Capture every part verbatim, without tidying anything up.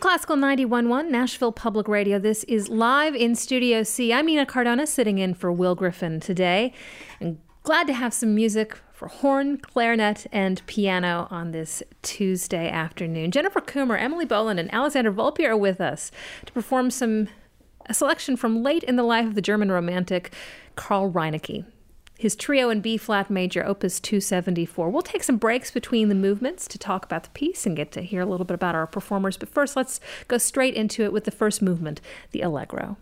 Classical ninety-one point one, Nashville Public Radio. This is Live in Studio C. I'm Nina Cardona, sitting in for Will Griffin today. And glad to have some music for horn, clarinet, and piano on this Tuesday afternoon. Jennifer Coomer, Emily Boland, and Alexander Volpe are with us to perform some a selection from late in the life of the German romantic Carl Reinecke. His trio in B-flat major, Opus two seventy-four. We'll take some breaks between the movements to talk about the piece and get to hear a little bit about our performers. But first, let's go straight into it with the first movement, the Allegro.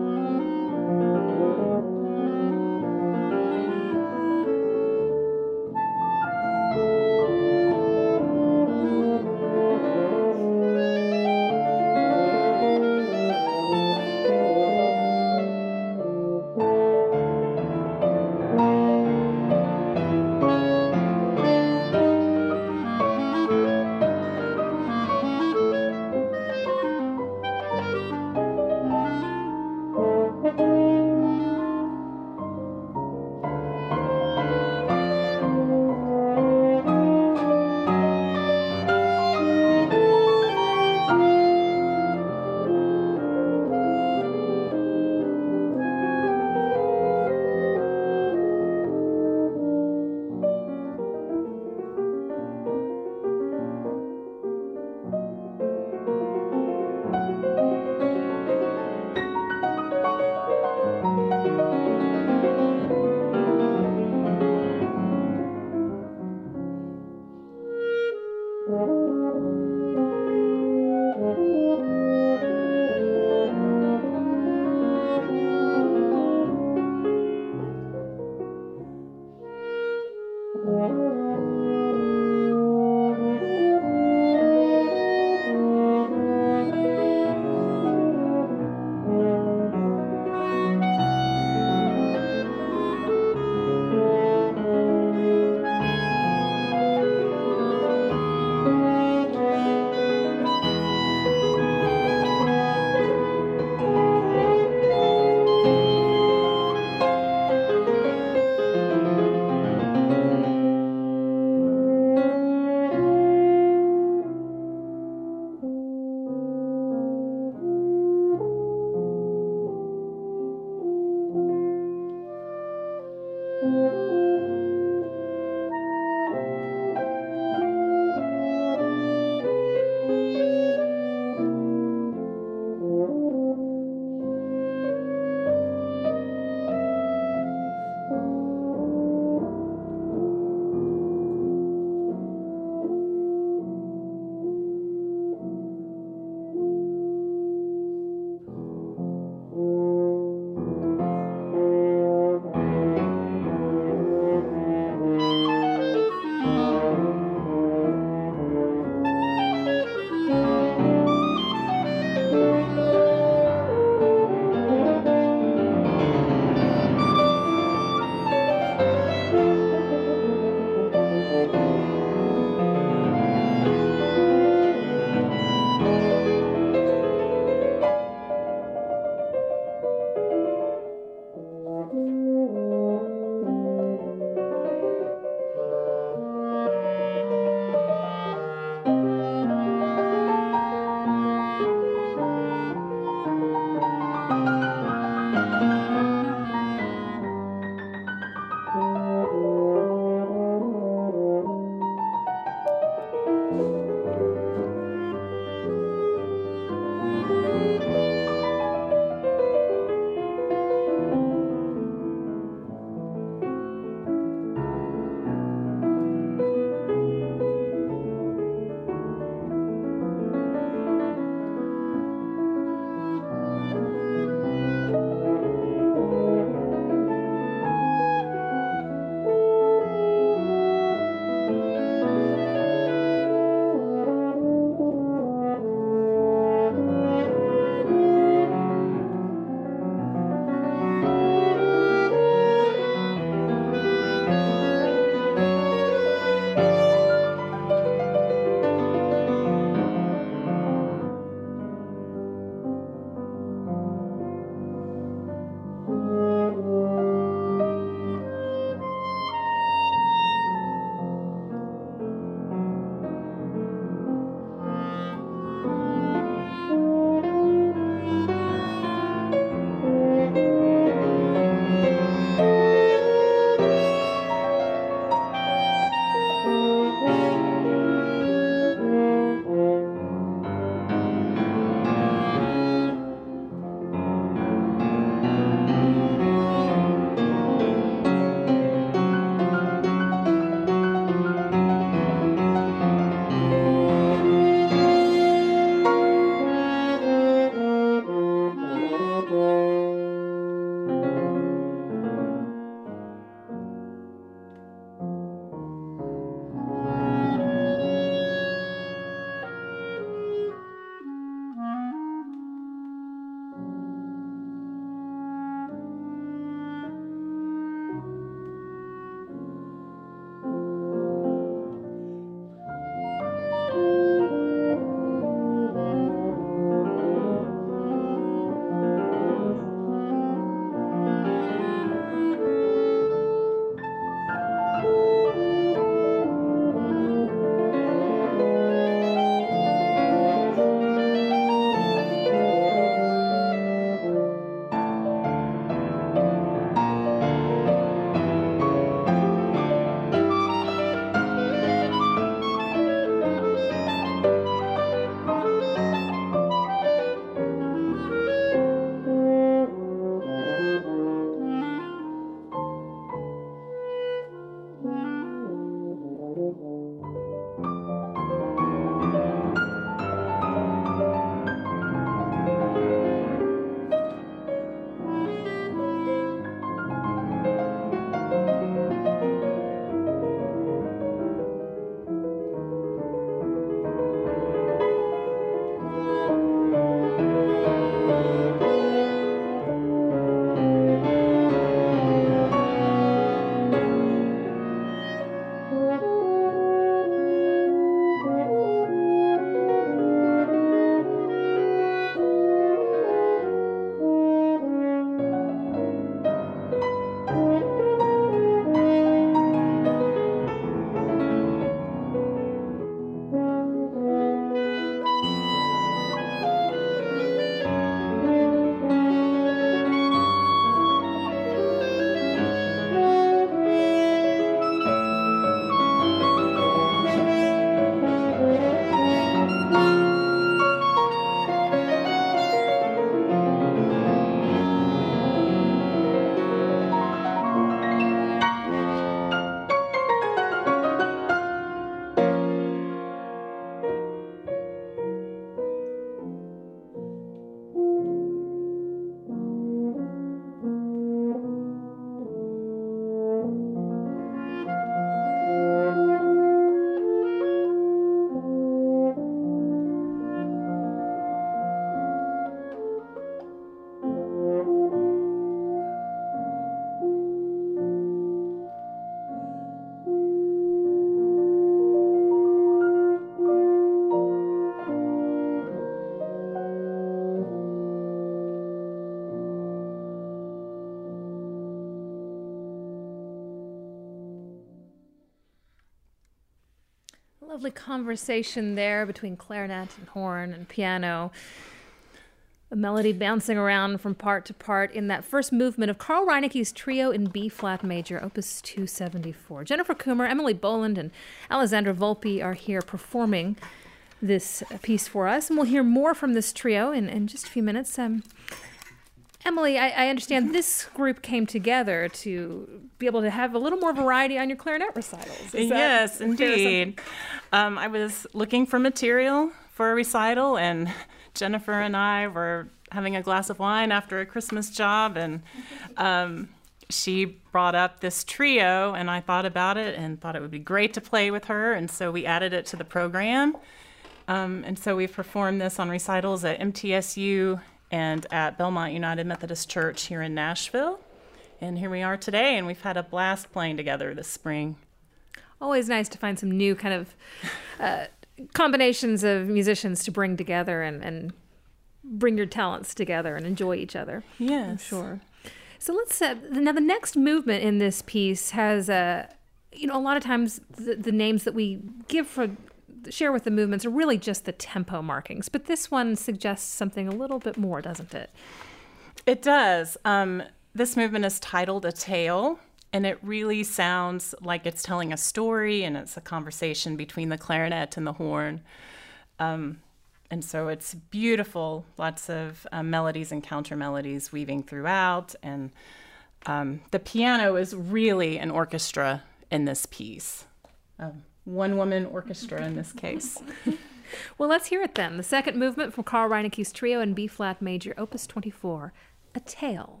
Lovely conversation there between clarinet and horn and piano. A melody bouncing around from part to part in that first movement of Carl Reinecke's Trio in B-flat major, Opus two seventy-four. Jennifer Coomer, Emily Boland, and Alessandra Volpe are here performing this piece for us, and we'll hear more from this trio in, in just a few minutes. Um, Emily, I, I understand this group came together to be able to have a little more variety on your clarinet recitals. Is yes, indeed. Um, I was looking for material for a recital, and Jennifer and I were having a glass of wine after a Christmas job, and um, she brought up this trio, and I thought about it and thought it would be great to play with her, and so we added it to the program. Um, and so we've performed this on recitals at M T S U and at Belmont United Methodist Church here in Nashville. And here we are today, and we've had a blast playing together this spring. Always nice to find some new kind of uh, combinations of musicians to bring together and, and bring your talents together and enjoy each other. Yes. I'm sure. So let's, uh, now the next movement in this piece has, uh, you know, a lot of times the, the names that we give for, share with the movements are really just the tempo markings, but this one suggests something a little bit more, doesn't it? It does. Um, this movement is titled A Tale, and it really sounds like it's telling a story, and it's a conversation between the clarinet and the horn. Um, and so it's beautiful, lots of uh, melodies and counter melodies weaving throughout, and um, the piano is really an orchestra in this piece. Um, one-woman orchestra in this case. Well, let's hear it then. The second movement from Carl Reinecke's Trio in B-flat major, Opus twenty-four, A Tale.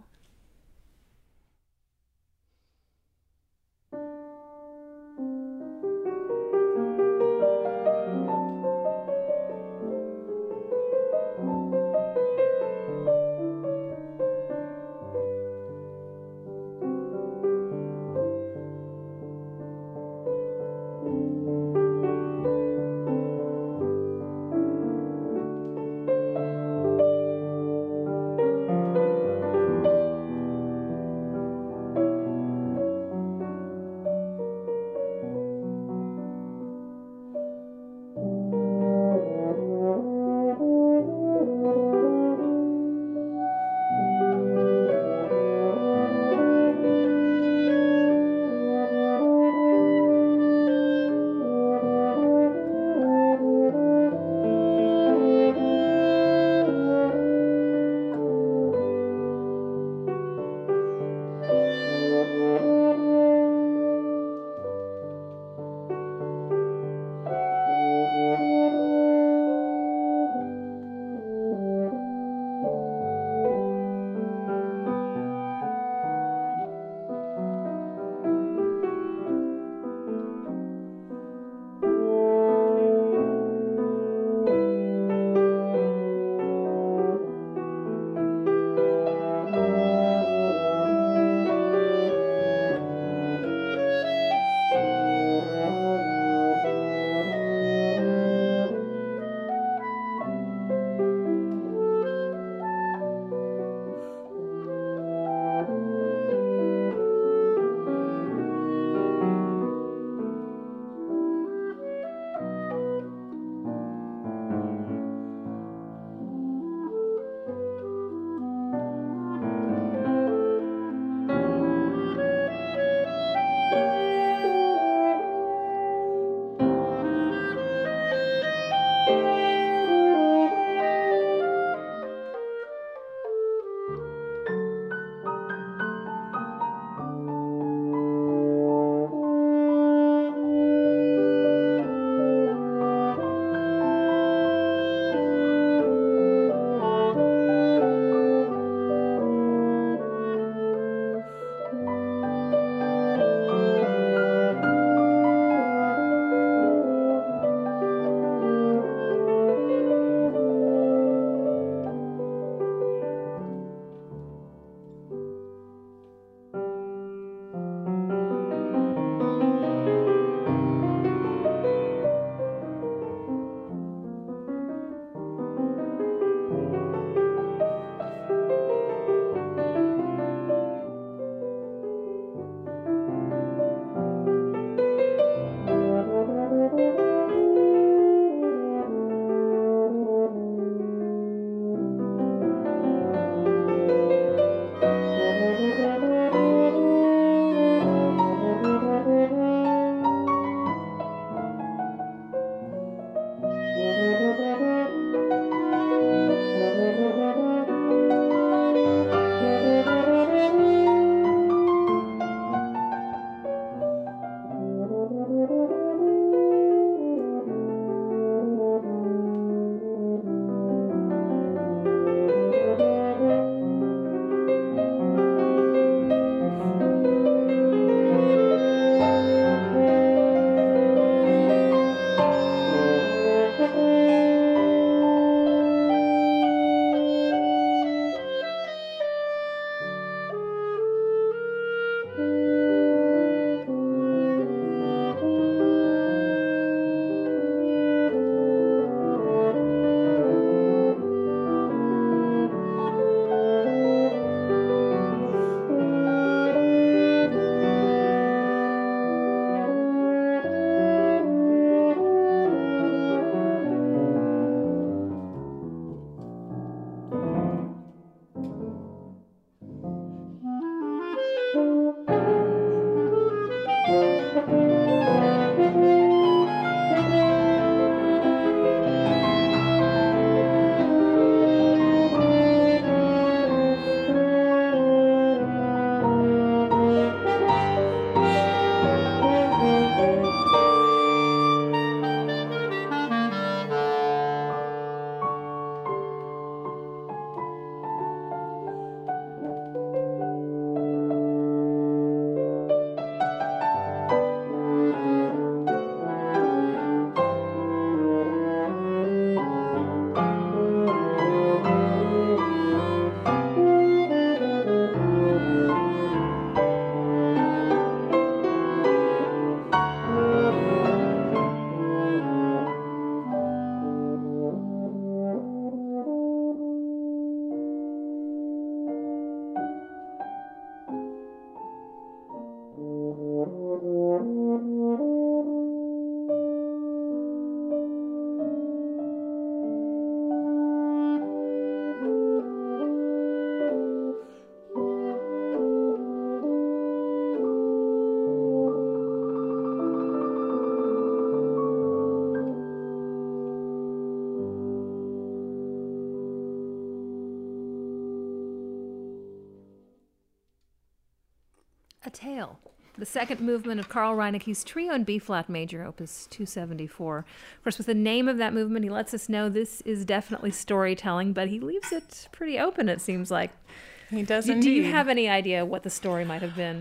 A Tale, the second movement of Carl Reineke's Trio in B-flat major, opus two seventy-four. Of course, with the name of that movement, he lets us know this is definitely storytelling, but he leaves it pretty open, it seems like. He does Do, indeed. do you have any idea what the story might have been?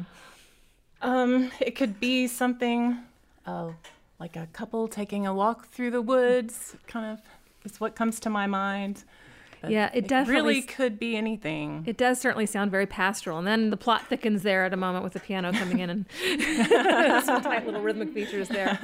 Um, it could be something uh, like a couple taking a walk through the woods, kind of is what comes to my mind. But Yeah, it definitely really could be anything. It does certainly sound very pastoral. And then the plot thickens there at a moment with the piano coming in and some tight little rhythmic features there.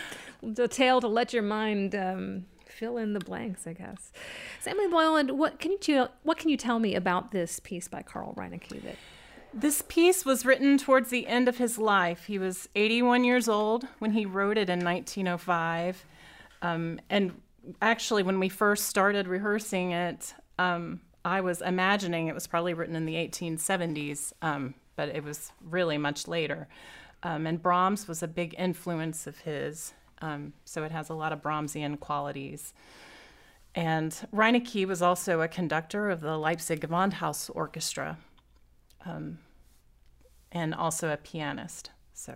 A tale to let your mind um, fill in the blanks, I guess. So Emily Boyland, what can you what can you tell me about this piece by Carl Reineke? That This piece was written towards the end of his life. He was eighty-one years old when he wrote it in nineteen oh five. Um, and actually, when we first started rehearsing it, um, I was imagining it was probably written in the eighteen seventies, um, but it was really much later. Um, and Brahms was a big influence of his, um, so it has a lot of Brahmsian qualities. And Reineke was also a conductor of the Leipzig Gewandhaus Orchestra, um, and also a pianist. So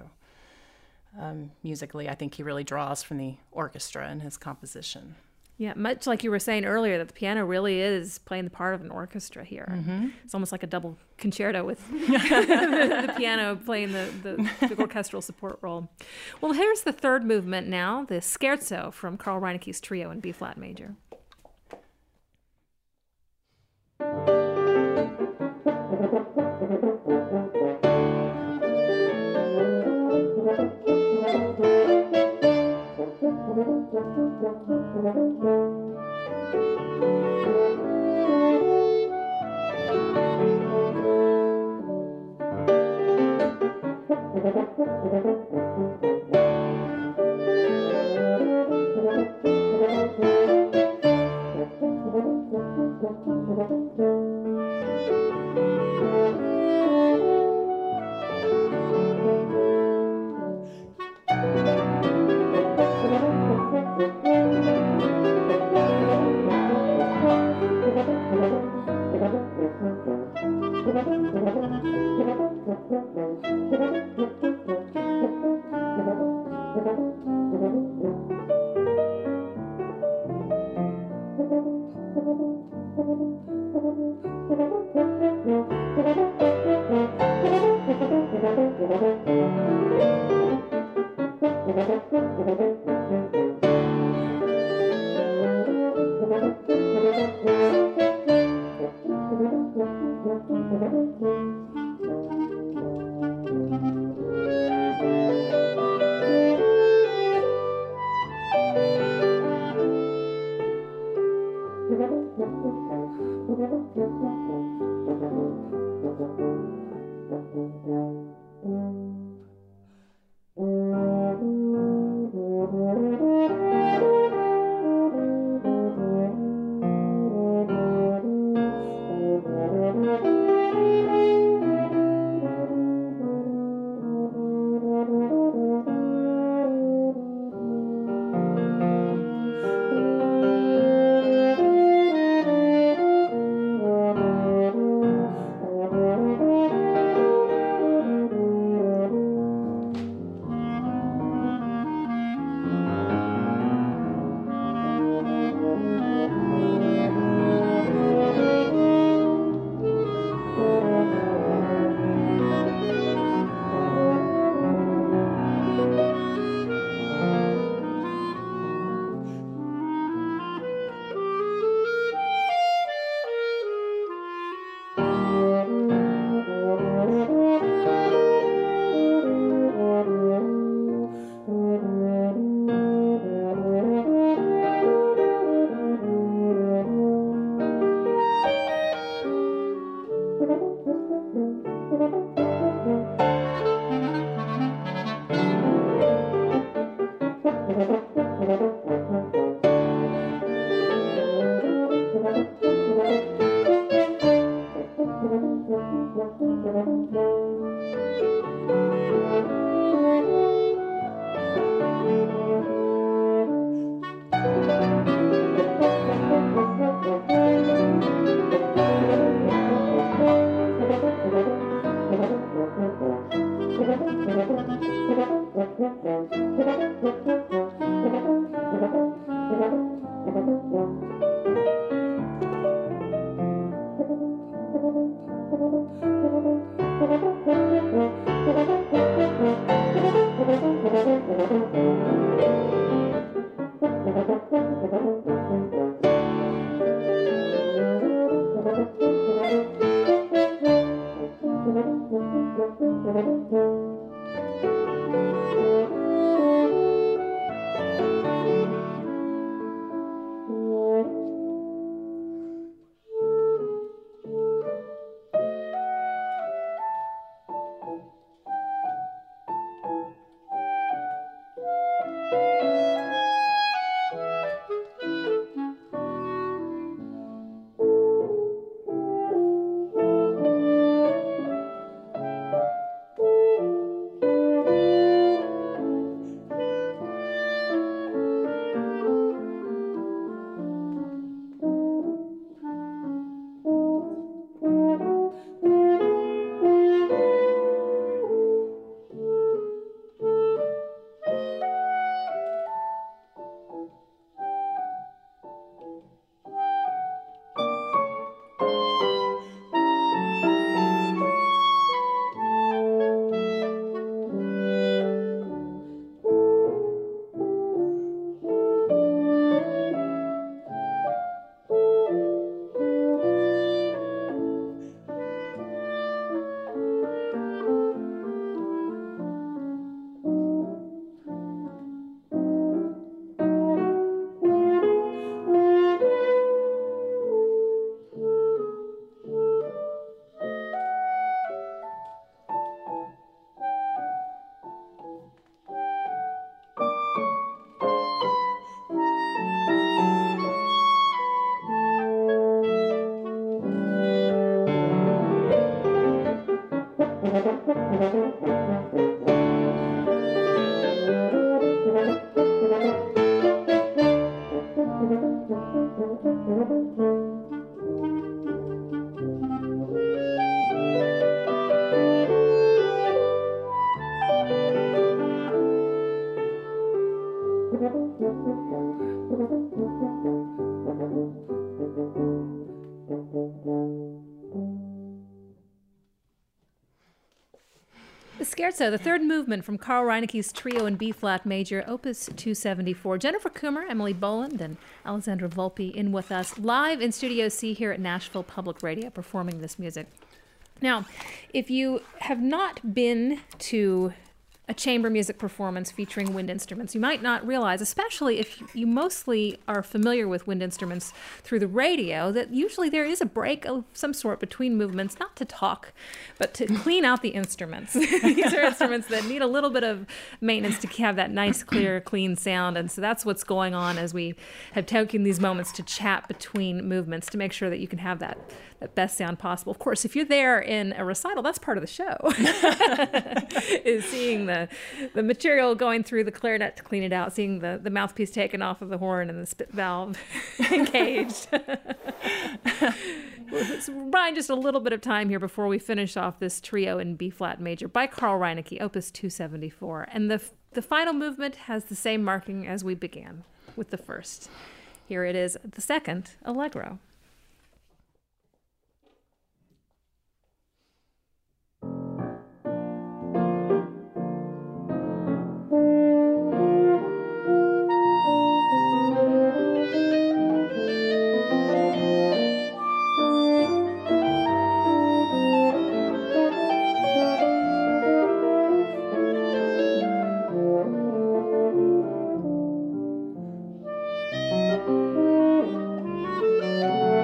um, musically, I think he really draws from the orchestra in his composition. Yeah, much like you were saying earlier, that the piano really is playing the part of an orchestra here. Mm-hmm. It's almost like a double concerto with the, the piano playing the, the, the orchestral support role. Well, here's the third movement now, the Scherzo from Carl Reineke's Trio in B-flat major. Thank you. The Scherzo, the third movement from Carl Reineke's Trio in B-flat major, Opus two seventy-four. Jennifer Coomer, Emily Boland, and Alessandra Volpe in with us, live in Studio C here at Nashville Public Radio, performing this music. Now, if you have not been to a chamber music performance featuring wind instruments, you might not realize, especially if you mostly are familiar with wind instruments through the radio, that usually there is a break of some sort between movements, not to talk, but to clean out the instruments. These are instruments that need a little bit of maintenance to have that nice, clear, clean sound. And so that's what's going on as we have taken these moments to chat between movements to make sure that you can have that, that best sound possible. Of course, if you're there in a recital, that's part of the show, is seeing the the material going through the clarinet to clean it out, seeing the, the mouthpiece taken off of the horn and the spit valve engaged. So Brian, just a little bit of time here before we finish off this trio in B-flat major by Carl Reineke, Opus two seventy-four. And the the final movement has the same marking as we began with the first. Here it is, the second, Allegro. Thank you.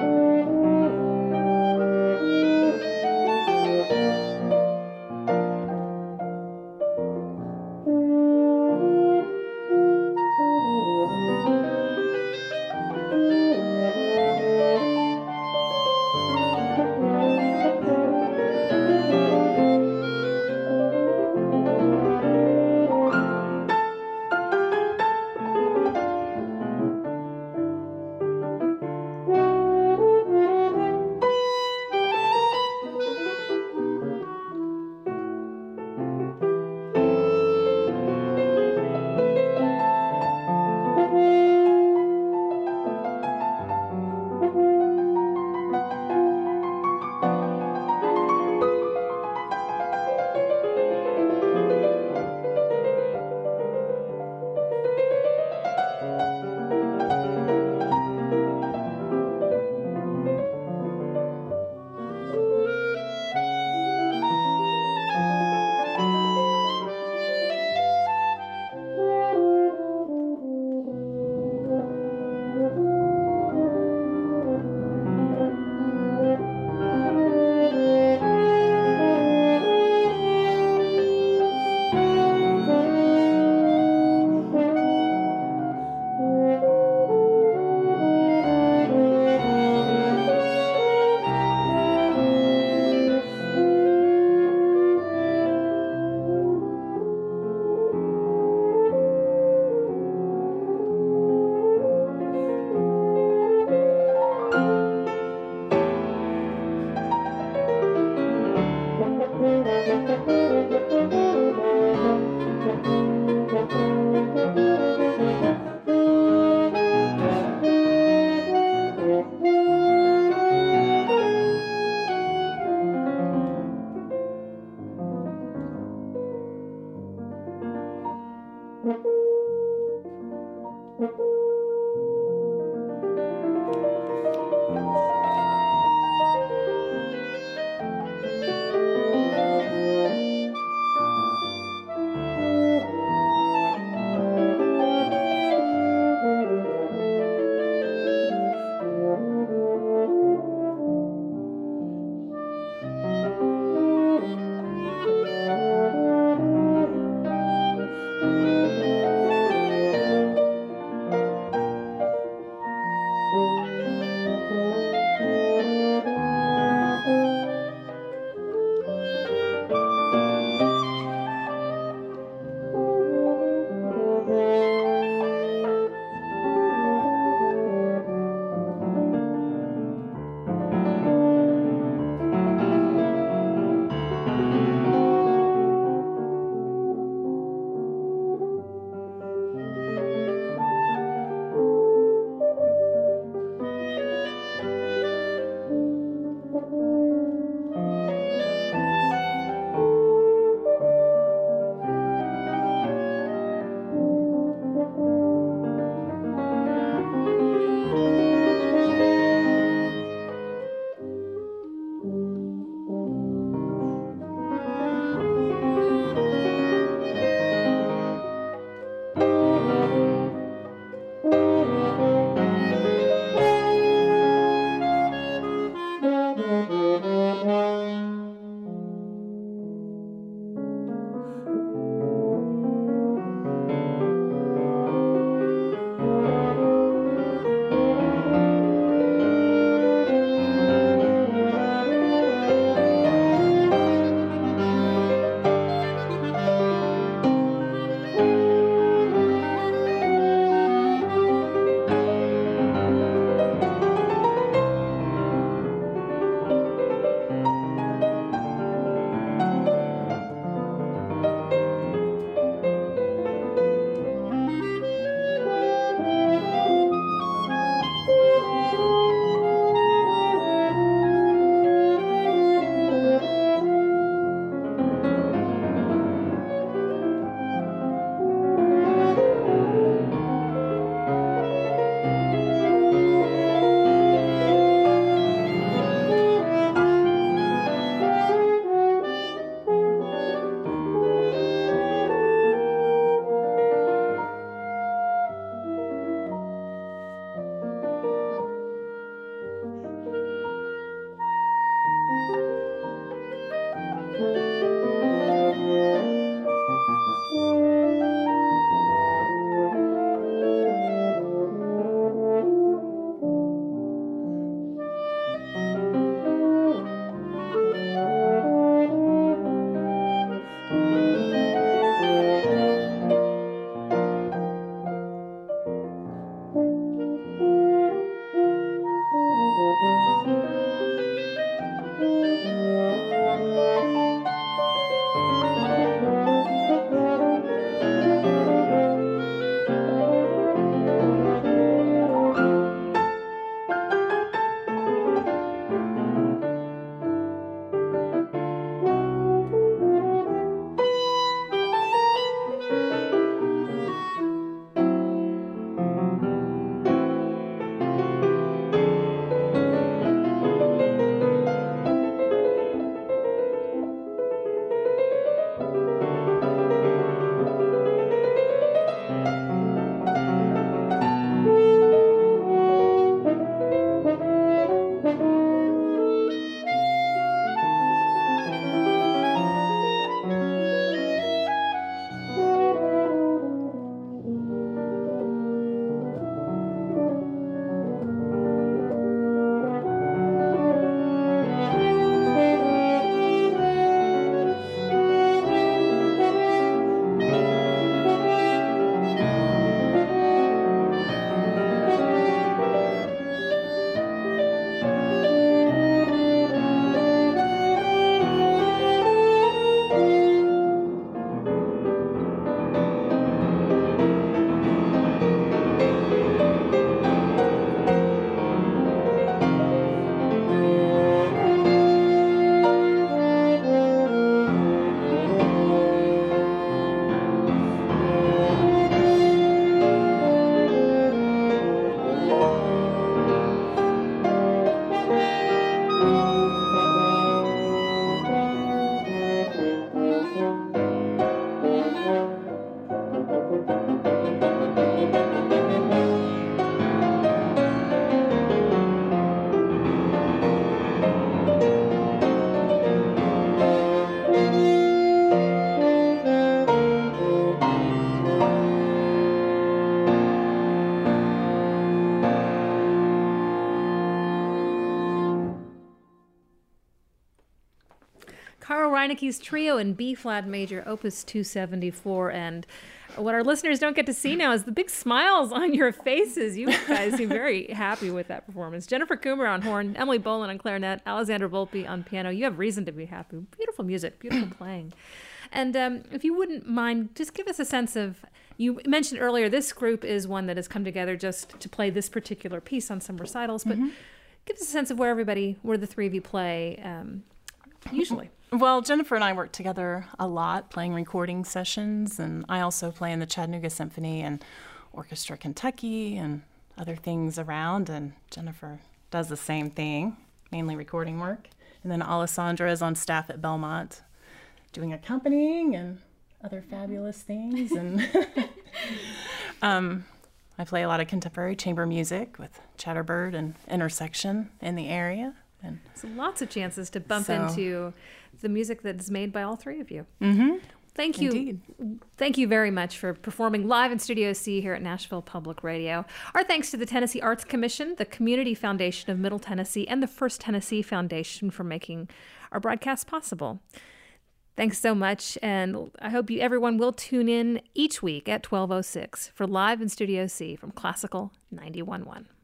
Carl Reineke's trio in B-flat major, Opus two seventy-four, and what our listeners don't get to see now is the big smiles on your faces. You guys seem very happy with that performance. Jennifer Coomer on horn, Emily Boland on clarinet, Alexandra Volpe on piano. You have reason to be happy. Beautiful music, beautiful playing. And um, if you wouldn't mind, just give us a sense of, you mentioned earlier, this group is one that has come together just to play this particular piece on some recitals, but mm-hmm. give us a sense of where everybody, where the three of you play um, usually. Well, Jennifer and I work together a lot, playing recording sessions, and I also play in the Chattanooga Symphony and Orchestra Kentucky and other things around, and Jennifer does the same thing, mainly recording work. And then Alessandra is on staff at Belmont, doing accompanying and other fabulous things. And um, I play a lot of contemporary chamber music with Chatterbird and Intersection in the area. And so lots of chances to bump so, into the music that's made by all three of you. Mm-hmm. Thank you. Indeed. Thank you very much for performing live in Studio C here at Nashville Public Radio. Our thanks to the Tennessee Arts Commission, the Community Foundation of Middle Tennessee, and the First Tennessee Foundation for making our broadcast possible. Thanks so much, and I hope you everyone will tune in each week at twelve oh six for Live in Studio C from Classical ninety-one point one.